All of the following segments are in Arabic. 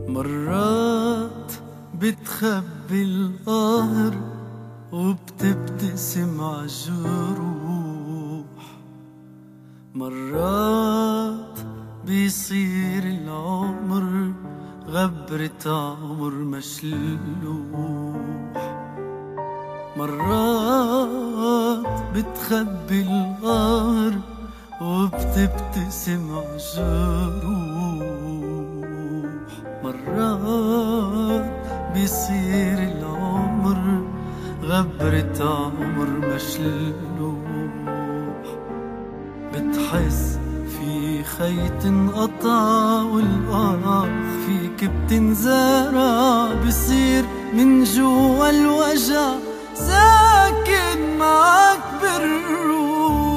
مرات بتخبي القهر وبتبتسم عالجروح، مرات بيصير العمر غبرة عمر مشلوح، مرات بتخبي القهر وبتبتسم عالجروح، مرات بيصير العمر غبرة عمر مشلوح، بتحس في خيط انقطع والآخ فيك بتنزرع، بصير من جوا الوجع ساكن معك بالروح.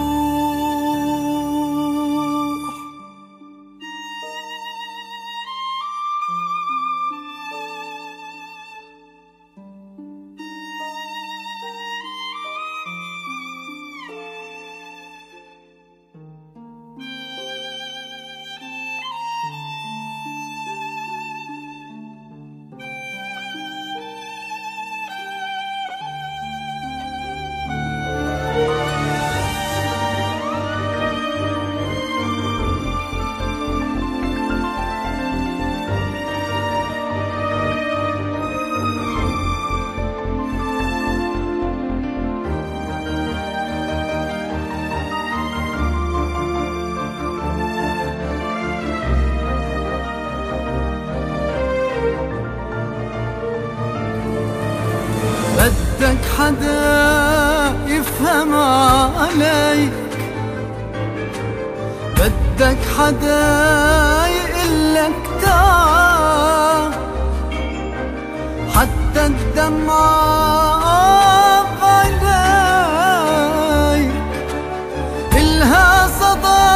بدك حدا يفهم عليك، بدك حدا يقلك تعال، حتى الدمعة بعينيك إلها صدى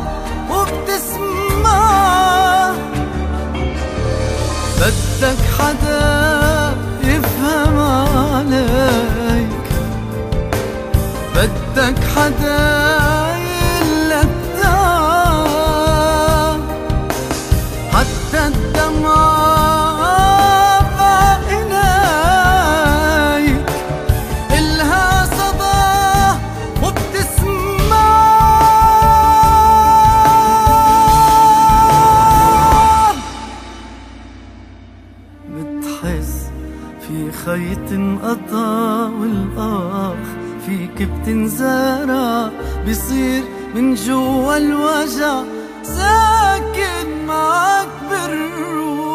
وبتسمع، بدك حدا يفهم عليك، بدك حدا يقلك تعال، حتى الدمعة بعينيك إلها صدى وبتسمع، بتحس في خيط انقطع والآخ فيك بتنزرع، بيصير من جوا الوجع ساكن معك بالروح.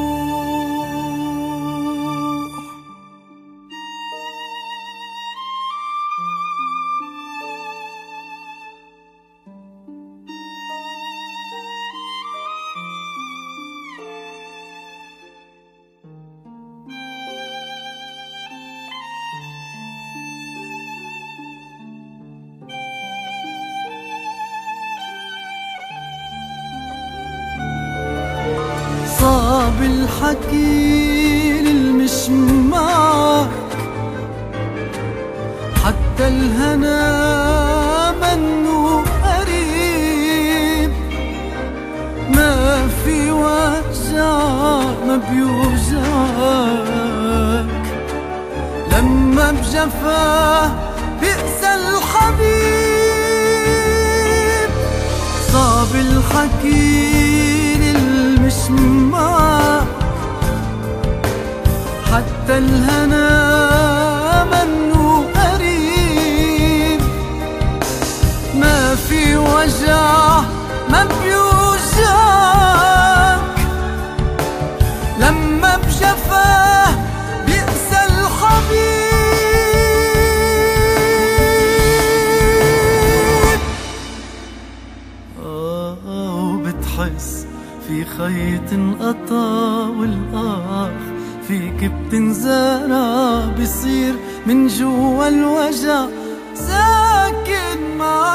صعب الحكي للمش معك، حتى الهنا منه قريب، ما في وجع ما بيوجعك، لما بجفاه بئسى الحبيب. صعب الحكي مش معك، حتى الهنا منه قريب، ما في وجع ما بيوجعك، لما بجفاه بئسى الحبيب. وبتحس في خيط انقطع والآخ فيك بتنزرع، بصير من جوا الوجع ساكن معك.